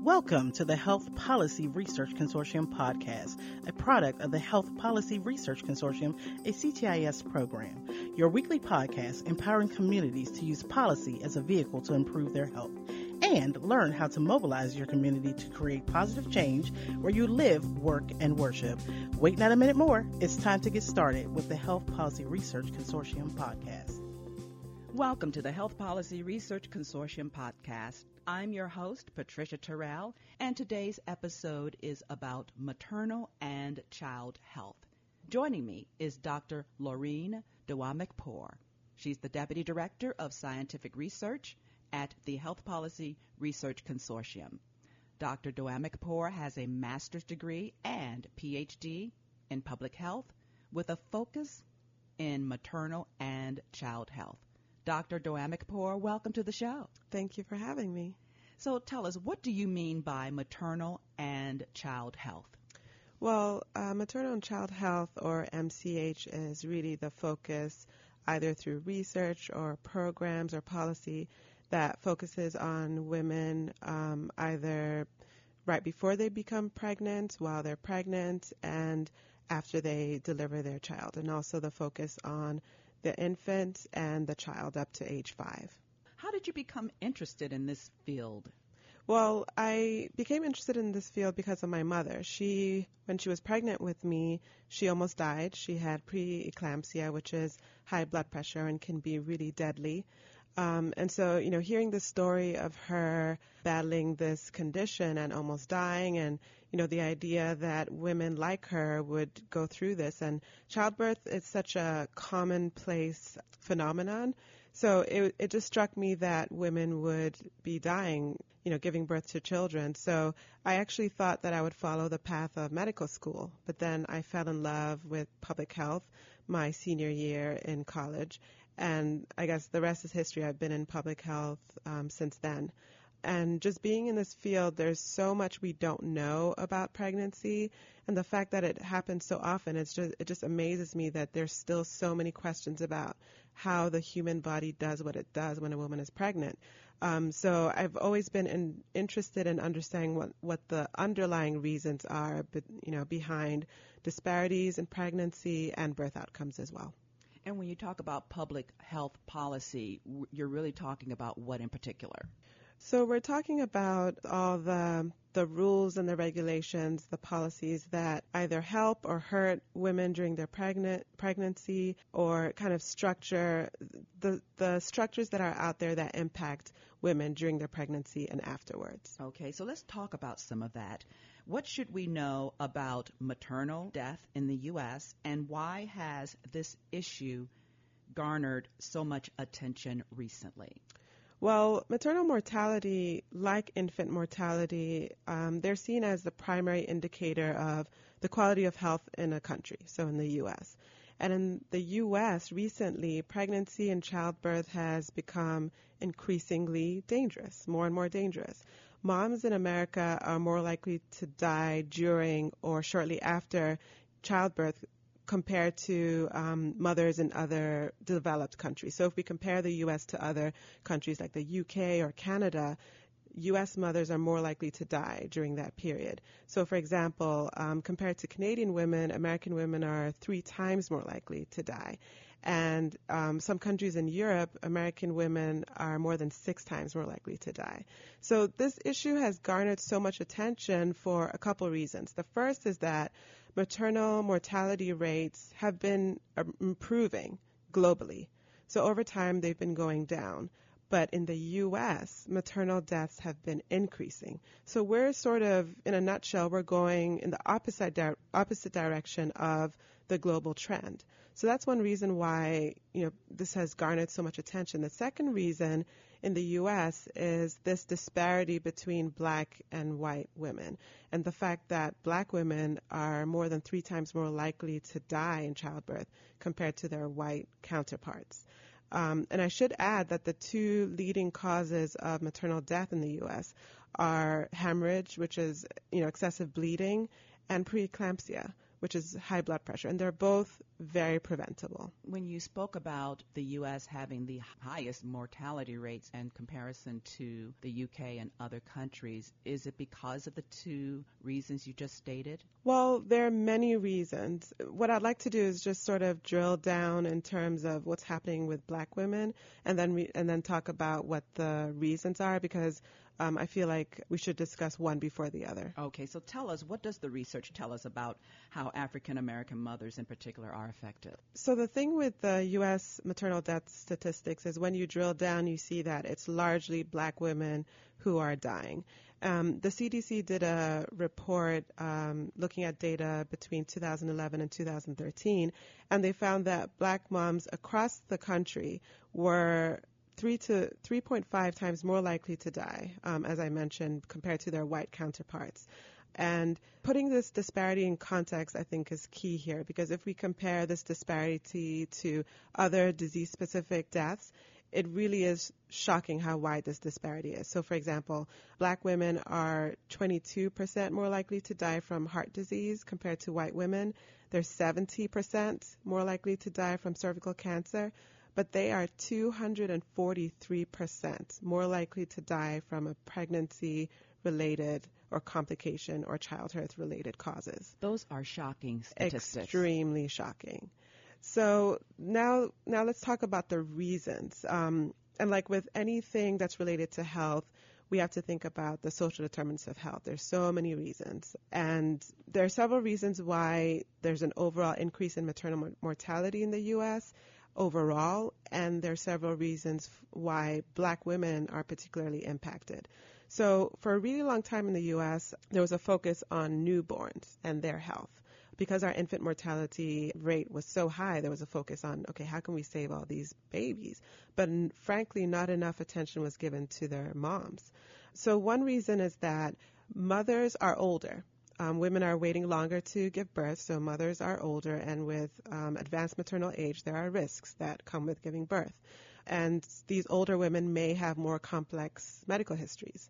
Welcome to the Health Policy Research Consortium podcast, a product of the Health Policy Research Consortium, a CTIS program. Your weekly podcast empowering communities to use policy as a vehicle to improve their health and learn how to mobilize your community to create positive change where you live, work, and worship. Wait not a minute more. It's time to get started with the Health Policy Research Consortium podcast. Welcome to the Health Policy Research Consortium podcast. I'm your host, Patricia Terrell, and today's episode is about maternal and child health. Joining me is Dr. Laureen Dewamikpour. She's the Deputy Director of Scientific Research at the Health Policy Research Consortium. Dr. Dewamikpour has a master's degree and PhD in public health with a focus in maternal and child health. Dr. Dewamikpour, welcome to the show. Thank you for having me. So tell us, what do you mean by maternal and child health? Well, maternal and child health, or MCH, is really the focus either through research or programs or policy that focuses on women either right before they become pregnant, while they're pregnant, and after they deliver their child, and also the focus on the infant and the child up to age 5. How did you become interested in this field? Well, I became interested in this field because of my mother. When she was pregnant with me, she almost died. She had preeclampsia, which is high blood pressure and can be really deadly. And so, hearing the story of her battling this condition and almost dying, and, the idea that women like her would go through this. And childbirth is such a commonplace phenomenon. So it just struck me that women would be dying, giving birth to children. So I actually thought that I would follow the path of medical school. But then I fell in love with public health my senior year in college. And I guess the rest is history. I've been in public health since then. And just being in this field, there's so much we don't know about pregnancy. And the fact that it happens so often, it just amazes me that there's still so many questions about how the human body does what it does when a woman is pregnant. So I've always been interested in understanding what the underlying reasons are, behind disparities in pregnancy and birth outcomes as well. And when you talk about public health policy, you're really talking about what in particular? So we're talking about all the rules and the regulations, the policies that either help or hurt women during their pregnancy, or kind of structure the structures that are out there that impact women during their pregnancy and afterwards. Okay, so let's talk about some of that. What should we know about maternal death in the U.S., and why has this issue garnered so much attention recently? Well, maternal mortality, like infant mortality, they're seen as the primary indicator of the quality of health in a country, so in the U.S. And in the U.S., recently, pregnancy and childbirth has become increasingly dangerous, more and more dangerous. Moms in America are more likely to die during or shortly after childbirth compared to mothers in other developed countries. So if we compare the U.S. to other countries like the U.K. or Canada, U.S. mothers are more likely to die during that period. So, for example, compared to Canadian women, American women are 3 times more likely to die. And some countries in Europe, American women are more than 6 times more likely to die. So this issue has garnered so much attention for a couple reasons. The first is that maternal mortality rates have been improving globally. So over time, they've been going down. But in the U.S., maternal deaths have been increasing. So we're sort of, in a nutshell, we're going in the opposite direction of the global trend. So that's one reason why, this has garnered so much attention. The second reason in the U.S. is this disparity between black and white women, and the fact that black women are more than 3 times more likely to die in childbirth compared to their white counterparts. And I should add that the 2 leading causes of maternal death in the U.S. are hemorrhage, which is, excessive bleeding, and preeclampsia, which is high blood pressure, and they're both very preventable. When you spoke about the U.S. having the highest mortality rates in comparison to the U.K. and other countries, is it because of the two reasons you just stated? Well, there are many reasons. What I'd like to do is just sort of drill down in terms of what's happening with Black women, and then talk about what the reasons are, because I feel like we should discuss one before the other. Okay, so tell us, what does the research tell us about how African American mothers in particular are affected? So the thing with the U.S. maternal death statistics is when you drill down, you see that it's largely Black women who are dying. The CDC did a report looking at data between 2011 and 2013, and they found that Black moms across the country were 3.5 times more likely to die, as I mentioned, compared to their white counterparts. And putting this disparity in context, I think, is key here, because if we compare this disparity to other disease-specific deaths, it really is shocking how wide this disparity is. So, for example, Black women are 22% more likely to die from heart disease compared to white women. They're 70% more likely to die from cervical cancer, but they are 243% more likely to die from a pregnancy-related or complication or childbirth-related causes. Those are shocking statistics. Extremely shocking. So now let's talk about the reasons. And like with anything that's related to health, we have to think about the social determinants of health. There's so many reasons. And there are several reasons why there's an overall increase in maternal mortality in the U.S. overall, and there are several reasons why Black women are particularly impacted. So for a really long time in the U.S., there was a focus on newborns and their health. Because our infant mortality rate was so high, there was a focus on, okay, how can we save all these babies? But frankly, not enough attention was given to their moms. So one reason is that mothers are older. Women are waiting longer to give birth, so mothers are older, and with advanced maternal age, there are risks that come with giving birth. And these older women may have more complex medical histories.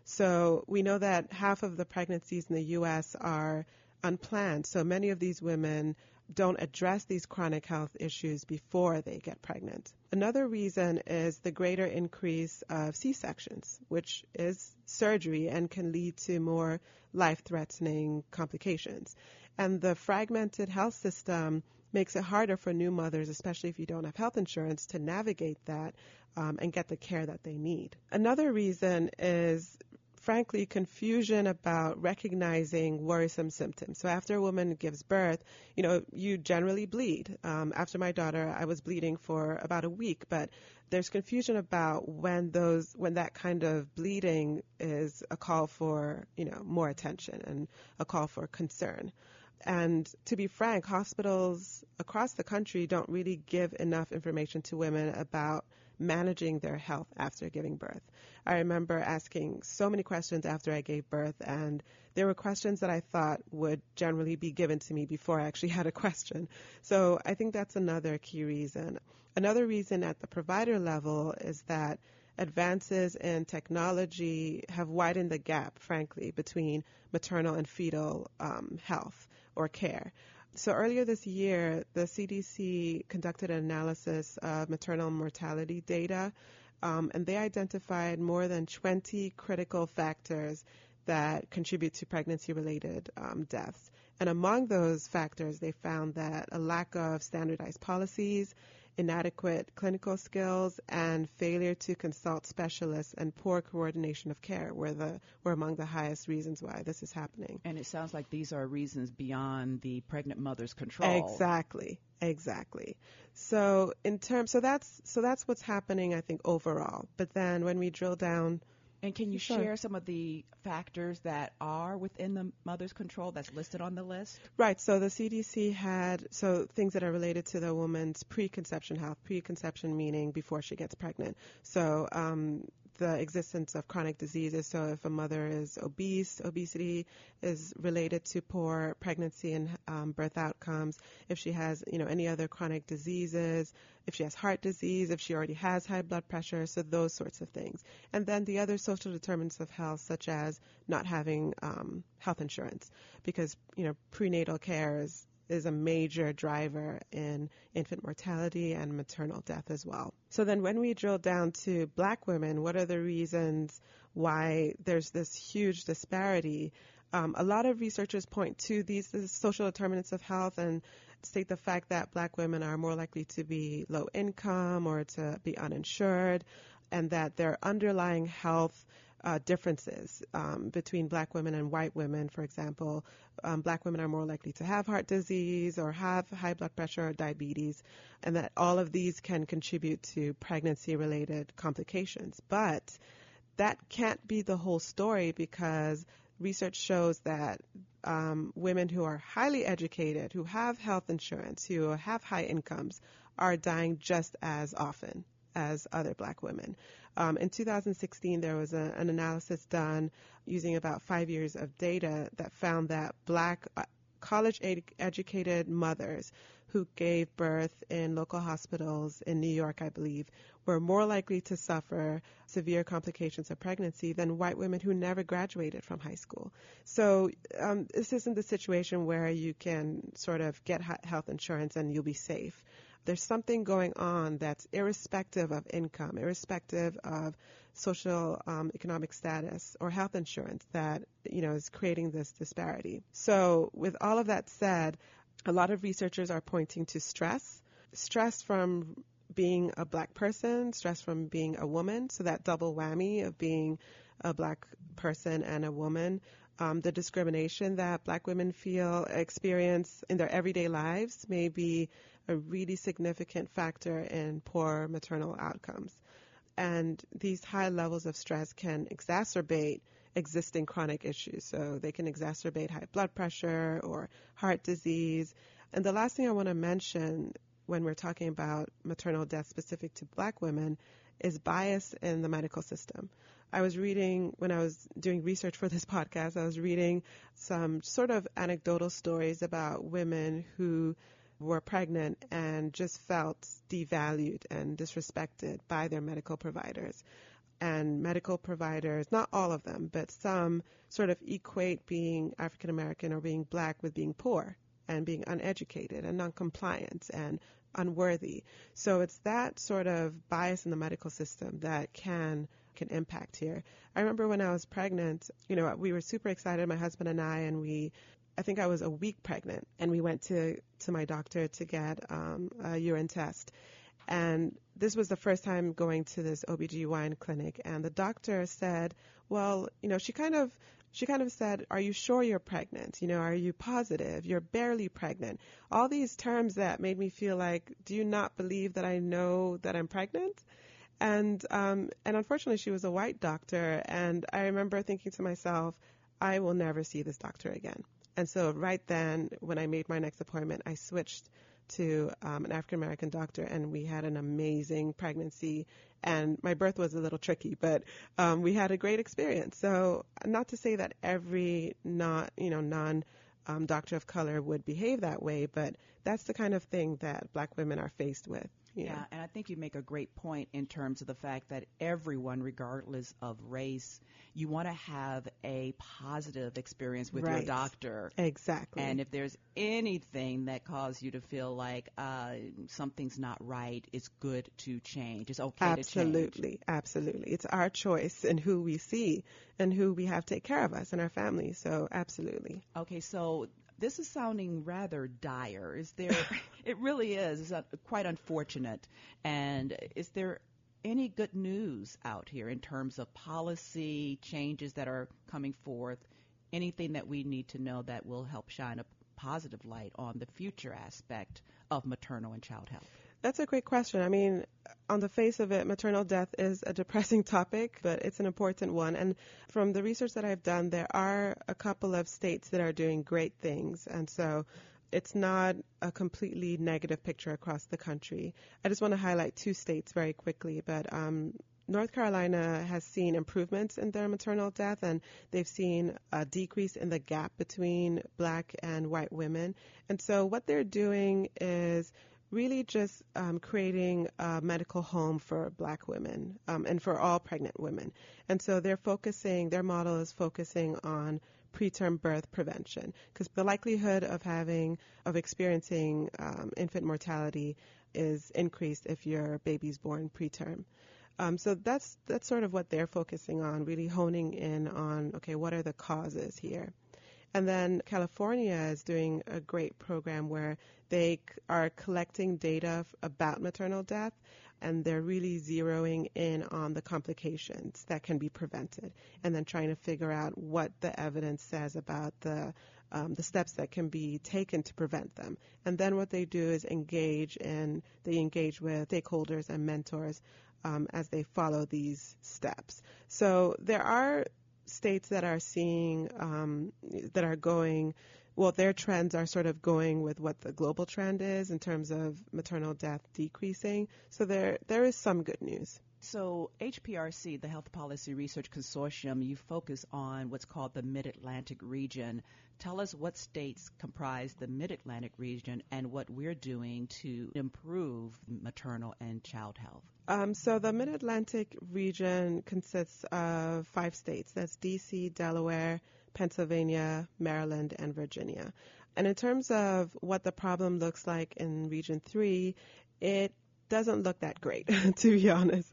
So we know that half of the pregnancies in the U.S. are unplanned, so many of these women don't address these chronic health issues before they get pregnant. Another reason is the greater increase of C-sections, which is surgery and can lead to more life-threatening complications. And the fragmented health system makes it harder for new mothers, especially if you don't have health insurance, to navigate that and get the care that they need. Another reason is frankly, confusion about recognizing worrisome symptoms. So after a woman gives birth, you generally bleed. After my daughter, I was bleeding for about a week, but there's confusion about when that kind of bleeding is a call for, more attention and a call for concern. And to be frank, hospitals across the country don't really give enough information to women about managing their health after giving birth. I remember asking so many questions after I gave birth, and there were questions that I thought would generally be given to me before I actually had a question. So I think that's another key reason. Another reason at the provider level is that advances in technology have widened the gap, frankly, between maternal and fetal health or care. So earlier this year, the CDC conducted an analysis of maternal mortality data, and they identified more than 20 critical factors that contribute to pregnancy-related deaths. And among those factors, they found that a lack of standardized policies, inadequate clinical skills, and failure to consult specialists and poor coordination of care were among the highest reasons why this is happening. And it sounds like these are reasons beyond the pregnant mother's control. Exactly. So that's what's happening, I think, overall. But then when we drill down. And can you share some of the factors that are within the mother's control that's listed on the list? Right. So the CDC had things that are related to the woman's preconception health. Preconception meaning before she gets pregnant. So the existence of chronic diseases. So if a mother is obese, obesity is related to poor pregnancy and birth outcomes. If she has, any other chronic diseases, if she has heart disease, if she already has high blood pressure, so those sorts of things. And then the other social determinants of health, such as not having health insurance, because, prenatal care is a major driver in infant mortality and maternal death as well. So then when we drill down to Black women, what are the reasons why there's this huge disparity? A lot of researchers point to these social determinants of health and state the fact that Black women are more likely to be low income or to be uninsured, and that their underlying health differences between Black women and white women. For example, Black women are more likely to have heart disease or have high blood pressure or diabetes, and that all of these can contribute to pregnancy-related complications. But that can't be the whole story, because research shows that women who are highly educated, who have health insurance, who have high incomes, are dying just as often as other Black women. In 2016, there was an analysis done using about 5 years of data that found that Black college-educated mothers who gave birth in local hospitals in New York, I believe, were more likely to suffer severe complications of pregnancy than white women who never graduated from high school. So this isn't the situation where you can sort of get health insurance and you'll be safe. There's something going on that's irrespective of income, irrespective of social economic status or health insurance that, is creating this disparity. So with all of that said, a lot of researchers are pointing to stress from being a Black person, stress from being a woman, so that double whammy of being a Black person and a woman, the discrimination that Black women experience in their everyday lives may be a really significant factor in poor maternal outcomes. And these high levels of stress can exacerbate existing chronic issues. So they can exacerbate high blood pressure or heart disease. And the last thing I want to mention when we're talking about maternal death specific to Black women is bias in the medical system. I was reading, when I was doing research for this podcast, I was reading some sort of anecdotal stories about women who were pregnant and just felt devalued and disrespected by their medical providers. And medical providers, not all of them, but some sort of equate being African American or being Black with being poor and being uneducated and non-compliant and unworthy. So it's that sort of bias in the medical system that can impact here. I remember when I was pregnant, we were super excited, my husband and I think I was a week pregnant, and we went to my doctor to get a urine test. And this was the first time going to this OBGYN clinic, and the doctor said, well, she kind of said, are you sure you're pregnant? Are you positive? You're barely pregnant. All these terms that made me feel like, do you not believe that I know that I'm pregnant? And unfortunately, she was a white doctor, and I remember thinking to myself, I will never see this doctor again. And so right then, when I made my next appointment, I switched to an African-American doctor, and we had an amazing pregnancy. And my birth was a little tricky, but we had a great experience. So not to say that every non-doctor of color would behave that way, but that's the kind of thing that Black women are faced with. Yeah, and I think you make a great point in terms of the fact that everyone, regardless of race, you want to have a positive experience with your doctor. Exactly. And if there's anything that causes you to feel like something's not right, it's good to change. It's okay to change. Absolutely. It's our choice in who we see and who we have take care of us and our family. So absolutely. Okay, so this is sounding rather dire. It really is. It's quite unfortunate. And is there any good news out here in terms of policy changes that are coming forth? Anything that we need to know that will help shine a positive light on the future aspect of maternal and child health? That's a great question. I mean, on the face of it, maternal death is a depressing topic, but it's an important one. And from the research that I've done, there are a couple of states that are doing great things. And so it's not a completely negative picture across the country. I just want to highlight two states very quickly, but North Carolina has seen improvements in their maternal death, and they've seen a decrease in the gap between Black and white women. And so what they're doing is really just creating a medical home for Black women and for all pregnant women. And so their model is focusing on preterm birth prevention, because the likelihood of experiencing infant mortality is increased if your baby's born preterm. So that's sort of what they're focusing on, really honing in on, okay, what are the causes here? And then California is doing a great program where they are collecting data about maternal death, and they're really zeroing in on the complications that can be prevented, and then trying to figure out what the evidence says about the steps that can be taken to prevent them. And then what they do is they engage with stakeholders and mentors as they follow these steps. So there are states that are seeing, their trends are sort of going with what the global trend is in terms of maternal death decreasing. So there is some good news. So HPRC, the Health Policy Research Consortium, you focus on what's called the Mid-Atlantic region. Tell us what states comprise the Mid-Atlantic region and what we're doing to improve maternal and child health. So the Mid-Atlantic region consists of 5 states. That's D.C., Delaware, Pennsylvania, Maryland, and Virginia. And in terms of what the problem looks like in Region 3, it doesn't look that great, to be honest.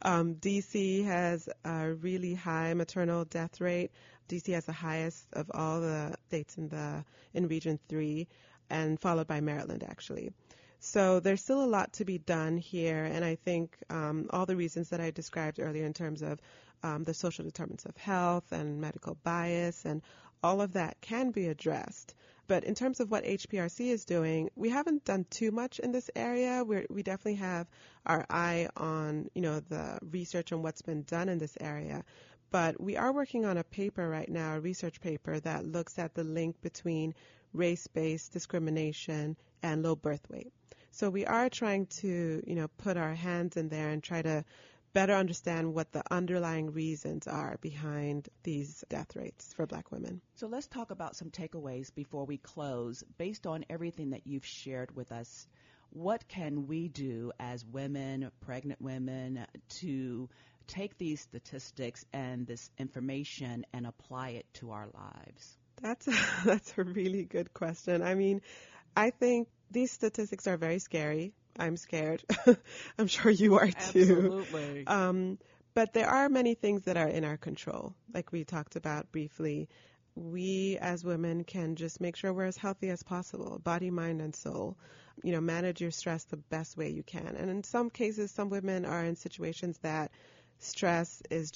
D.C. has a really high maternal death rate. D.C. has the highest of all the states in Region 3, and followed by Maryland, actually. So there's still a lot to be done here, and I think all the reasons that I described earlier in terms of the social determinants of health and medical bias and all of that can be addressed. But in terms of what HPRC is doing, we haven't done too much in this area. We definitely have our eye on, the research on what's been done in this area. But we are working on a paper right now, a research paper that looks at the link between race-based discrimination and low birth weight. So we are trying to, put our hands in there and try to better understand what the underlying reasons are behind these death rates for Black women. So let's talk about some takeaways before we close. Based on everything that you've shared with us, what can we do as women, pregnant women, to take these statistics and this information and apply it to our lives? That's a really good question. I mean, I think these statistics are very scary. I'm scared. I'm sure you are too. Absolutely. But there are many things that are in our control, like we talked about briefly. We as women can just make sure we're as healthy as possible, body, mind, and soul. Manage your stress the best way you can. And in some cases, some women are in situations that stress is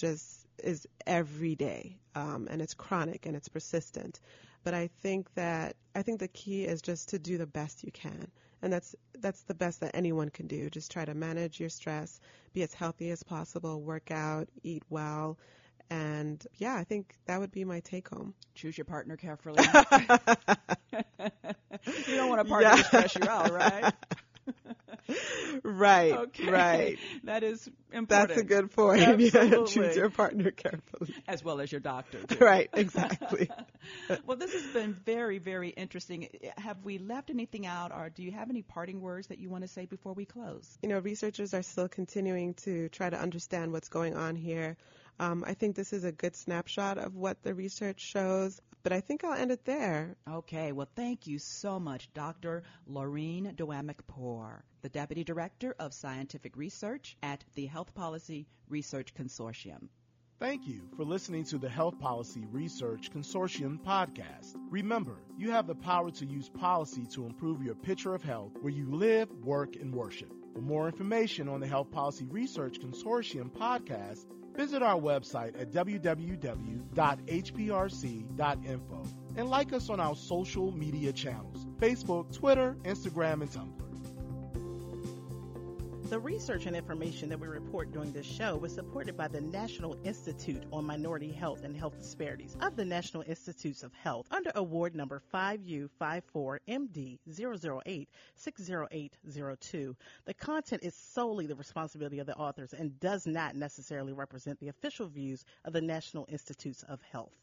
every day, and it's chronic and it's persistent. But I think the key is just to do the best you can. And that's the best that anyone can do. Just try to manage your stress, be as healthy as possible, work out, eat well. And yeah, I think that would be my take home. Choose your partner carefully. You don't want a partner to stress you out, right? Right, okay. Right. That is important. That's a good point. Absolutely. Yeah, choose your partner carefully. As well as your doctor, too. Right, exactly. Well, this has been very, very interesting. Have we left anything out, or do you have any parting words that you want to say before we close? Researchers are still continuing to try to understand what's going on here. I think this is a good snapshot of what the research shows, but I think I'll end it there. Okay. Well, thank you so much, Dr. Laureen Doamic-Poore, the Deputy Director of Scientific Research at the Health Policy Research Consortium. Thank you for listening to the Health Policy Research Consortium podcast. Remember, you have the power to use policy to improve your picture of health where you live, work, and worship. For more information on the Health Policy Research Consortium podcast, visit our website at www.hprc.info and like us on our social media channels, Facebook, Twitter, Instagram, and Tumblr. The research and information that we report during this show was supported by the National Institute on Minority Health and Health Disparities of the National Institutes of Health under award number 5U54MD008-60802. The content is solely the responsibility of the authors and does not necessarily represent the official views of the National Institutes of Health.